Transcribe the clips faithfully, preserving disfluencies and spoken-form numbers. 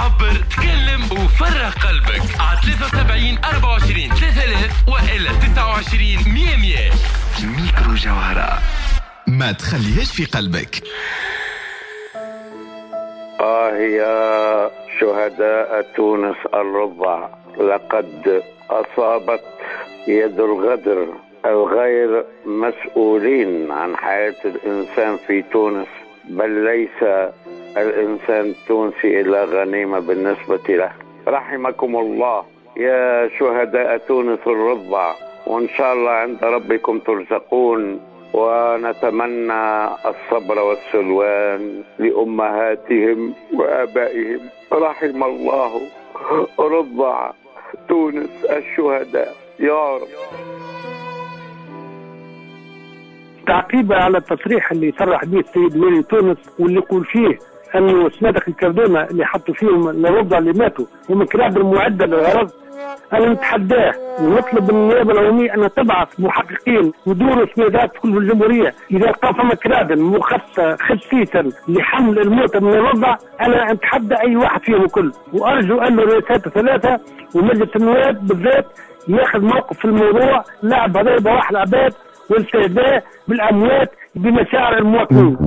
عبر، تكلم وفرغ قلبك على ثلاثة وسبعين أربعة وعشرين ثلاثة آلاف وإلا تسعة وعشرين مية مية. ميكرو جوهرة، ما تخليهاش في قلبك. آه يا شهداء تونس الرضع، لقد أصابت يد الغدر الغير مسؤولين عن حياة الإنسان في تونس، بل ليس الإنسان التونسي إلا غنيمة بالنسبة له. رحمكم الله يا شهداء تونس الرضع، وإن شاء الله عند ربكم ترزقون، ونتمنى الصبر والسلوان لأمهاتهم وآبائهم. رحم الله رضع تونس الشهداء يا رب. تعقيبا على التصريح اللي صرح به السيد ميري تونس، واللي يقول فيه انه صنادق الكردومه اللي حطوا فيهم الرضع اللي ماتوا ومن كراب المعده للغرض، انا نتحداه ونطلب من النيابه العموميه ان تبعث محققين ودوروا سنادات في كل الجمهوريه. اذا لقى فما كرادن مخصصه خصيصا لحمل الموتى من الرضع، انا اتحدى اي واحد فيهم الكل، وارجو ان الرئاسات الثلاثه ومجلس النواب بالذات ياخذ موقف في الموضوع. لعب هذا ضواحي العباد والاستهداء بالاموات بمشاعر المواطنين.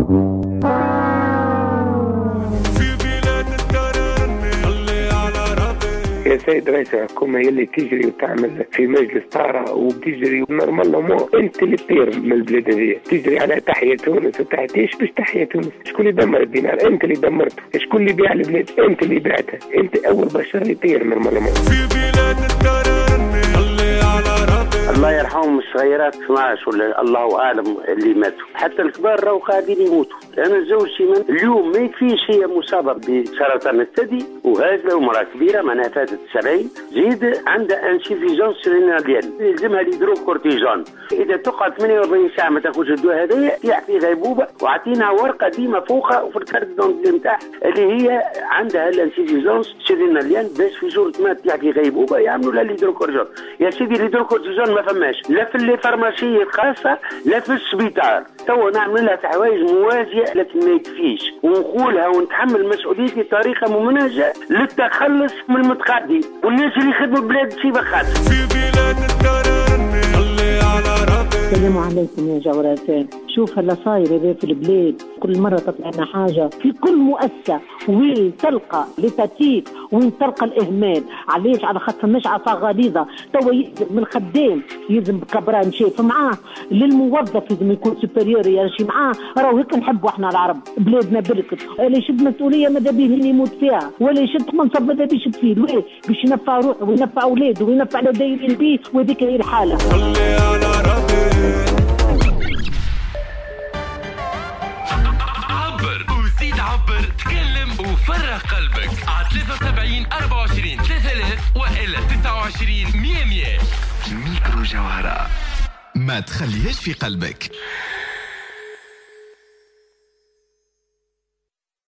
يا سيد رئيس الحكومة يلي تجري وتعمل في مجلس طارة وبتجري نورمال، انت اللي تطير من البلاد هذه، تجري على تحية تونس وتحت ايش باش تحية تونس؟ شكون اللي دمر الدينار؟ انت اللي دمرته. شكون اللي بيع البلاد؟ انت اللي بعتها. انت اول بشر يطير نورمال. في بلاد الدرر الله يرحمهم الصغيرات اثناش ولا الله اعلم اللي ماتوا، حتى الكبار راهو قاعدين يموتوا. انا زوجتي من اليوم ما يكفيش، هي مصابه بسرطان الثدي وهازله ومراه كبيره معناها فاتت السبعين، زيد عندها انسيفيزونس ريناليان يلزمها ليدرو كورتيزون. اذا تقعد ثمانية وأربعين ساعه ما تاخذش الدواء هذايا تطيح في غيبوبه، وعطيناها ورقه ديما فوقها وفي الكارت دونتي نتاعها اللي هي عندها الانسيفيزونس ريناليان، باش في صوره ما تطيح في غيبوبه يعملوا لها ليدرو كورتيزون. يا سيدي ليدرو كورتيزون ما فماش لا في الفارماسيه الخاصه لا في السبيطار. تو نعمل لها في حوايج موازيه لكن ما يكفيش، ونقولها ونتحمل مسؤوليتي طريقه ممنهجه للتخلص من المتقاعدين والناس اللي يخدموا بلاد سيبه خاطر. في بلاد الدرر خلي على ربي. السلام عليكم يا جوراتين. شوف هلا صاير هذا في البلاد، كل مرة تطلع لنا حاجة في كل مؤسسة، وين تلقى لتاتيك وين تلقى الإهمال. علاش؟ على خاطر مش عصا غليظة. توا يلزم من الخدام يلزم بكبران شاف معاه، للموظف لازم يكون سوبريور يمشي معاه. راهو هيك نحبوا احنا العرب، بلادنا بركت. اللي يشد مسؤولية ماذا بيه اللي يموت فيها، ولا يشد منصب ماذا بيه يشد فيه، ليه؟ باش ينفع روحه وينفع أولاده وينفع اللي دايرين بيه، وهذيك هي الحالة. عبر، تكلم وفرغ قلبك على ثلاثة وسبعين أربعة وعشرين ثلاثة آلاف وإلا تسعة وعشرين مية مية. ميكرو جوهرة، ما تخليهاش في قلبك.